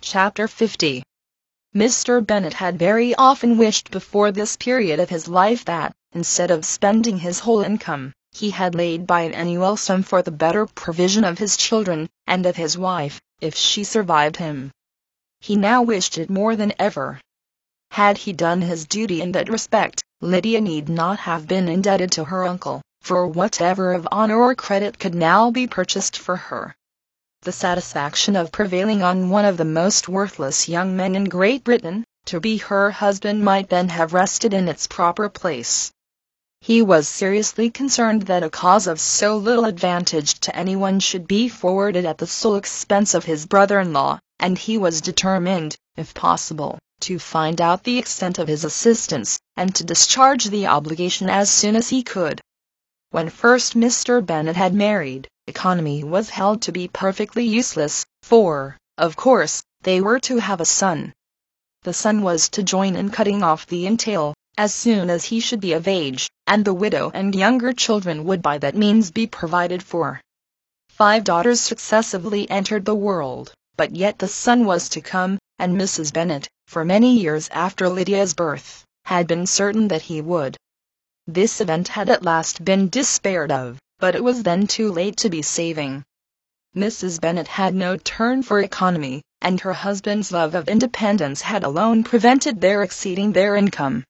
Chapter 50. Mr. Bennet had very often wished before this period of his life that, instead of spending his whole income, he had laid by an annual sum for the better provision of his children, and of his wife, if she survived him. He now wished it more than ever. Had he done his duty in that respect, Lydia need not have been indebted to her uncle, for whatever of honor or credit could now be purchased for her. The satisfaction of prevailing on one of the most worthless young men in Great Britain, to be her husband, might then have rested in its proper place. He was seriously concerned that a cause of so little advantage to anyone should be forwarded at the sole expense of his brother-in-law, and he was determined, if possible, to find out the extent of his assistance, and to discharge the obligation as soon as he could. When first Mr. Bennet had married, economy was held to be perfectly useless, for, of course, they were to have a son. The son was to join in cutting off the entail, as soon as he should be of age, and the widow and younger children would by that means be provided for. 5 daughters successively entered the world, but yet the son was to come, and Mrs. Bennet, for many years after Lydia's birth, had been certain that he would. This event had at last been despaired of, but it was then too late to be saving. Mrs. Bennet had no turn for economy, and her husband's love of independence had alone prevented their exceeding their income.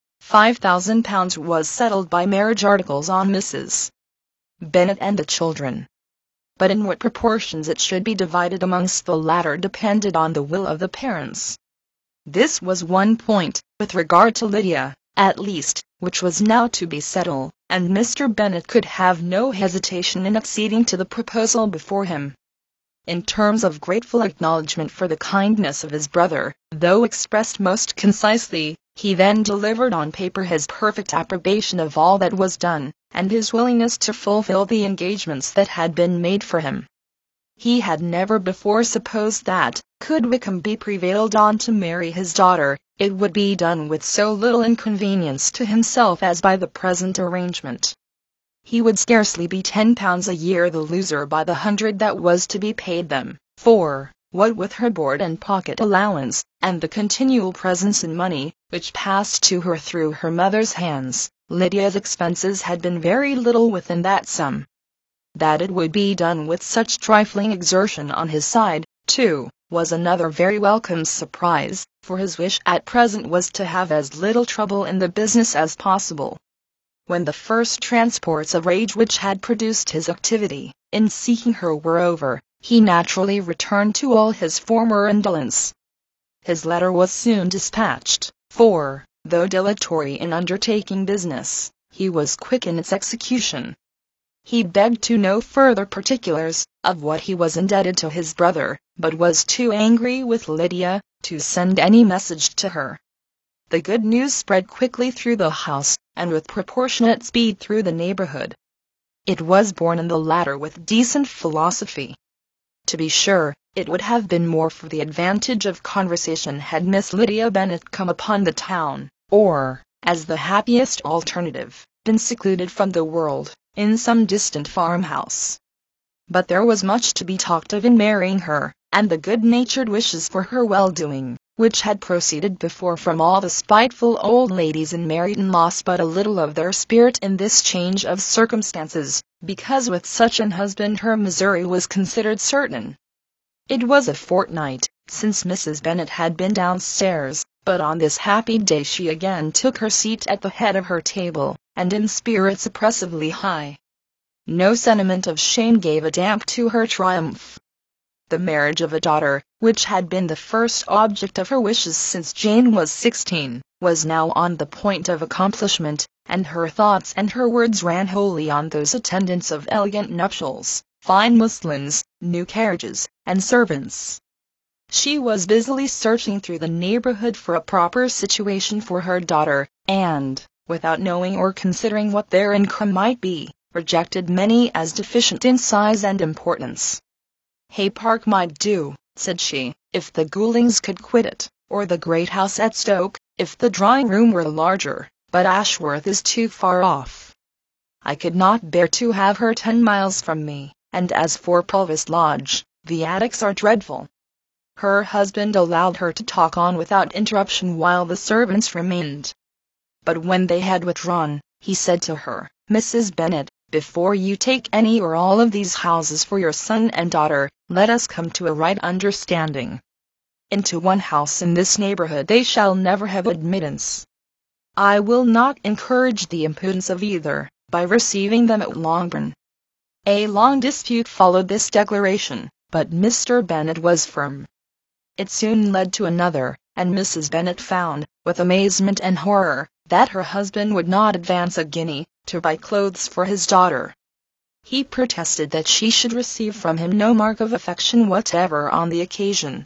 £5,000 was settled by marriage articles on Mrs. Bennet and the children. But in what proportions it should be divided amongst the latter depended on the will of the parents. This was one point, with regard to Lydia, at least, which was now to be settled, and Mr. Bennet could have no hesitation in acceding to the proposal before him. In terms of grateful acknowledgment for the kindness of his brother, though expressed most concisely, he then delivered on paper his perfect approbation of all that was done, and his willingness to fulfill the engagements that had been made for him. He had never before supposed that, could Wickham be prevailed on to marry his daughter, it would be done with so little inconvenience to himself as by the present arrangement. He would scarcely be £10 a year the loser by the 100 that was to be paid them, for, what with her board and pocket allowance, and the continual presents in money, which passed to her through her mother's hands, Lydia's expenses had been very little within that sum. That it would be done with such trifling exertion on his side, too, was another very welcome surprise, for his wish at present was to have as little trouble in the business as possible. When the first transports of rage which had produced his activity in seeking her were over, he naturally returned to all his former indolence. His letter was soon dispatched, for, though dilatory in undertaking business, he was quick in its execution. He begged to know further particulars of what he was indebted to his brother, but was too angry with Lydia to send any message to her. The good news spread quickly through the house, and with proportionate speed through the neighborhood. It was borne in the latter with decent philosophy. To be sure, it would have been more for the advantage of conversation had Miss Lydia Bennet come upon the town, or, as the happiest alternative, been secluded from the world, in some distant farmhouse. But there was much to be talked of in marrying her, and the good-natured wishes for her well-doing, which had proceeded before from all the spiteful old ladies in Meryton, lost but a little of their spirit in this change of circumstances, because with such an husband her misery was considered certain. It was a fortnight since Mrs. Bennet had been downstairs, but on this happy day she again took her seat at the head of her table, and in spirits oppressively high. No sentiment of shame gave a damp to her triumph. The marriage of a daughter, which had been the first object of her wishes since Jane was 16, was now on the point of accomplishment, and her thoughts and her words ran wholly on those attendants of elegant nuptials, fine muslins, new carriages, and servants. She was busily searching through the neighborhood for a proper situation for her daughter, and, without knowing or considering what their income might be, rejected many as deficient in size and importance. Hay Park might do, said she, if the Gouldings could quit it, or the great house at Stoke, if the drawing-room were larger, but Ashworth is too far off. I could not bear to have her 10 miles from me, and as for Provost Lodge, the attics are dreadful. Her husband allowed her to talk on without interruption while the servants remained. But when they had withdrawn, he said to her, "Mrs. Bennet, before you take any or all of these houses for your son and daughter, let us come to a right understanding. Into one house in this neighborhood they shall never have admittance. I will not encourage the impudence of either, by receiving them at Longbourn." A long dispute followed this declaration, but Mr. Bennet was firm. It soon led to another, and Mrs. Bennet found, with amazement and horror, that her husband would not advance a guinea to buy clothes for his daughter. He protested that she should receive from him no mark of affection whatever on the occasion.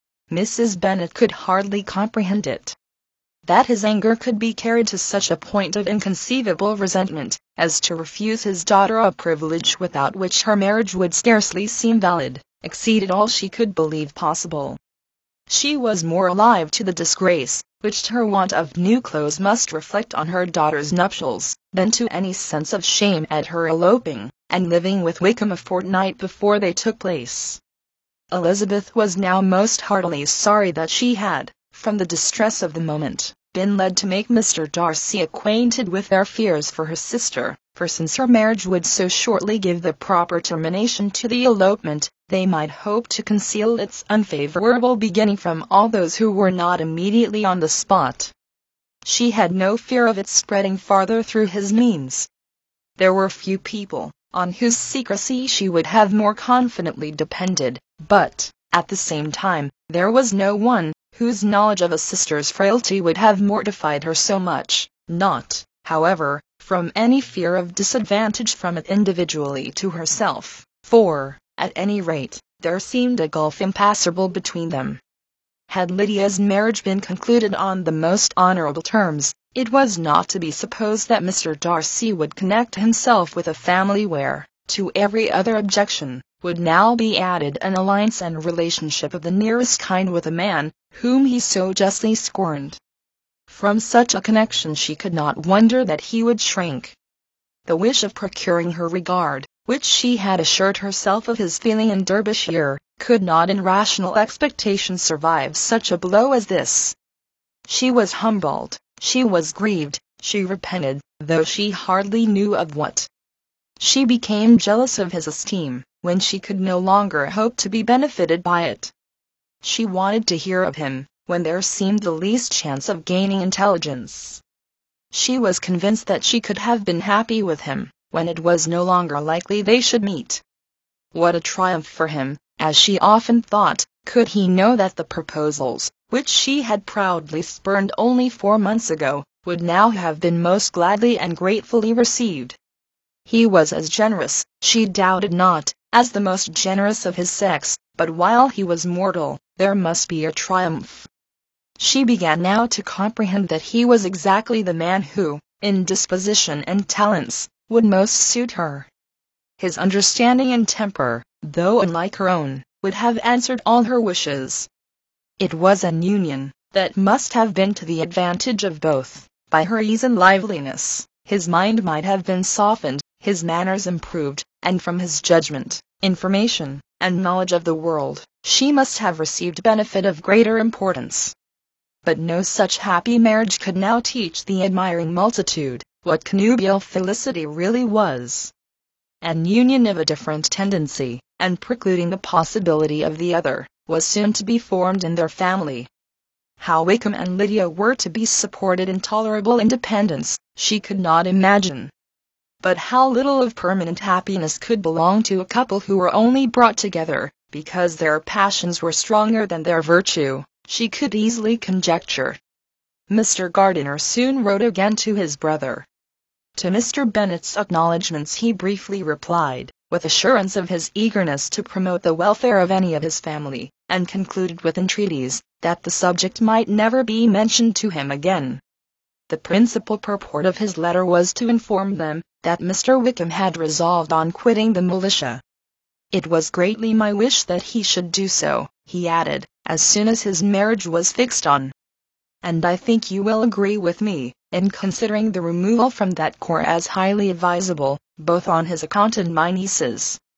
Mrs. Bennet could hardly comprehend it. That his anger could be carried to such a point of inconceivable resentment as to refuse his daughter a privilege without which her marriage would scarcely seem valid, exceeded all she could believe possible. She was more alive to the disgrace which her want of new clothes must reflect on her daughter's nuptials, than to any sense of shame at her eloping, and living with Wickham a fortnight before they took place. Elizabeth was now most heartily sorry that she had, from the distress of the moment, been led to make Mr. Darcy acquainted with their fears for her sister, for since her marriage would so shortly give the proper termination to the elopement, they might hope to conceal its unfavorable beginning from all those who were not immediately on the spot. She had no fear of its spreading farther through his means. There were few people on whose secrecy she would have more confidently depended, but, at the same time, there was no one whose knowledge of a sister's frailty would have mortified her so much, not, however, from any fear of disadvantage from it individually to herself, for, at any rate, there seemed a gulf impassable between them. Had Lydia's marriage been concluded on the most honorable terms, it was not to be supposed that Mr. Darcy would connect himself with a family where, to every other objection, would now be added an alliance and relationship of the nearest kind with a man whom he so justly scorned. From such a connection she could not wonder that he would shrink. The wish of procuring her regard, which she had assured herself of his feeling in Derbyshire, could not in rational expectation survive such a blow as this. She was humbled, she was grieved, she repented, though she hardly knew of what. She became jealous of his esteem, when she could no longer hope to be benefited by it. She wanted to hear of him, when there seemed the least chance of gaining intelligence. She was convinced that she could have been happy with him, when it was no longer likely they should meet. What a triumph for him, as she often thought, could he know that the proposals, which she had proudly spurned only 4 months ago, would now have been most gladly and gratefully received. He was as generous, she doubted not, as the most generous of his sex, but while he was mortal, there must be a triumph. She began now to comprehend that he was exactly the man who, in disposition and talents, would most suit her. His understanding and temper, though unlike her own, would have answered all her wishes. It was an union that must have been to the advantage of both. By her ease and liveliness, his mind might have been softened, his manners improved, and from his judgment, information, and knowledge of the world, she must have received benefit of greater importance. But no such happy marriage could now teach the admiring multitude what connubial felicity really was. An union of a different tendency, and precluding the possibility of the other, was soon to be formed in their family. How Wickham and Lydia were to be supported in tolerable independence, she could not imagine. But how little of permanent happiness could belong to a couple who were only brought together because their passions were stronger than their virtue, she could easily conjecture. Mr. Gardiner soon wrote again to his brother. To Mr. Bennet's acknowledgments he briefly replied, with assurance of his eagerness to promote the welfare of any of his family, and concluded with entreaties that the subject might never be mentioned to him again. The principal purport of his letter was to inform them that Mr. Wickham had resolved on quitting the militia. It was greatly my wish that he should do so, he added, as soon as his marriage was fixed on. And I think you will agree with me, in considering the removal from that corps as highly advisable, both on his account and my niece's.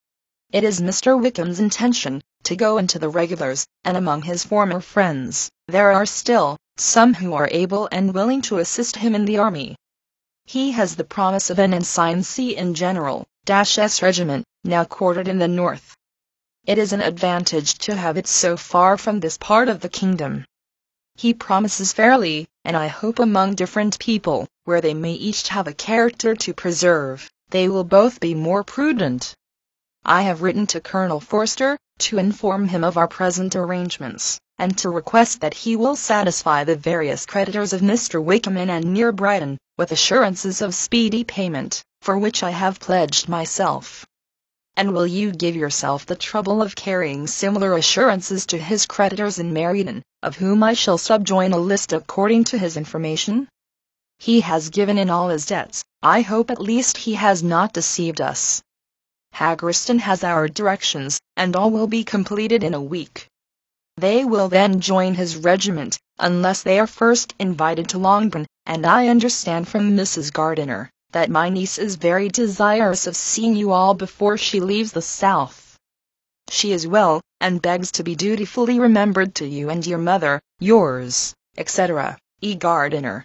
It is Mr. Wickham's intention to go into the regulars, and among his former friends, there are still some who are able and willing to assist him in the army. He has the promise of an ensigncy in General S regiment, now quartered in the north. It is an advantage to have it so far from this part of the kingdom. He promises fairly, and I hope among different people, where they may each have a character to preserve, they will both be more prudent. I have written to Colonel Forster, to inform him of our present arrangements, and to request that he will satisfy the various creditors of Mr. Wickham in and near Brighton, with assurances of speedy payment, for which I have pledged myself. And will you give yourself the trouble of carrying similar assurances to his creditors in Meriden, of whom I shall subjoin a list according to his information? He has given in all his debts. I hope at least he has not deceived us. Haggerston has our directions, and all will be completed in a week. They will then join his regiment, unless they are first invited to Longbourn, and I understand from Mrs. Gardiner that my niece is very desirous of seeing you all before she leaves the south. She is well, and begs to be dutifully remembered to you and your mother. Yours, etc., E. Gardiner.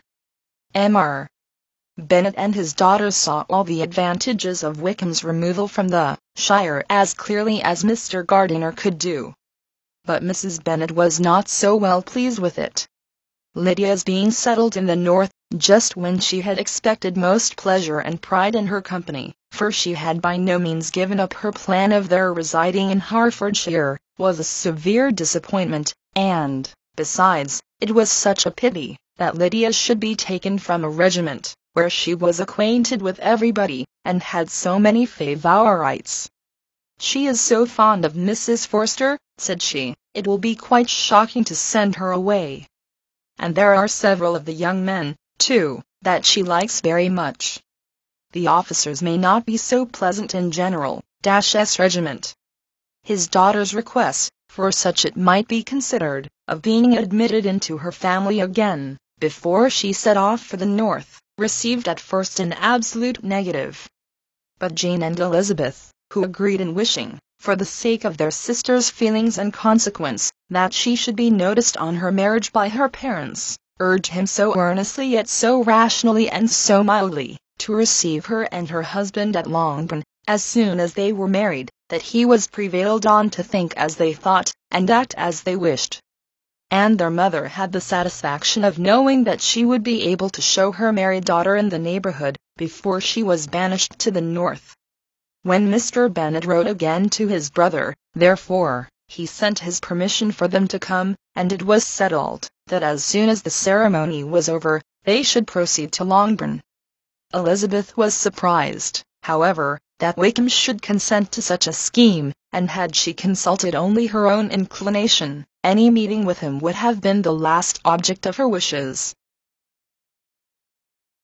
Mr. Bennet and his daughter saw all the advantages of Wickham's removal from the shire as clearly as Mr. Gardiner could do. But Mrs. Bennet was not so well pleased with it. Lydia's being settled in the north, just when she had expected most pleasure and pride in her company, for she had by no means given up her plan of their residing in Hertfordshire, was a severe disappointment, and, besides, it was such a pity that Lydia should be taken from a regiment where she was acquainted with everybody, and had so many favourites. She is so fond of Mrs. Forster, said she, it will be quite shocking to send her away. And there are several of the young men, too, that she likes very much. The officers may not be so pleasant in General S regiment. His daughter's request, for such it might be considered, of being admitted into her family again, before she set off for the north, received at first an absolute negative. But Jane and Elizabeth, who agreed in wishing, for the sake of their sister's feelings and consequence, that she should be noticed on her marriage by her parents, urged him so earnestly yet so rationally and so mildly, to receive her and her husband at Longbourn, as soon as they were married, that he was prevailed on to think as they thought, and act as they wished. And their mother had the satisfaction of knowing that she would be able to show her married daughter in the neighbourhood, before she was banished to the north. When Mr. Bennet wrote again to his brother, therefore, he sent his permission for them to come, and it was settled that as soon as the ceremony was over, they should proceed to Longbourn. Elizabeth was surprised, however, that Wickham should consent to such a scheme, and had she consulted only her own inclination, any meeting with him would have been the last object of her wishes.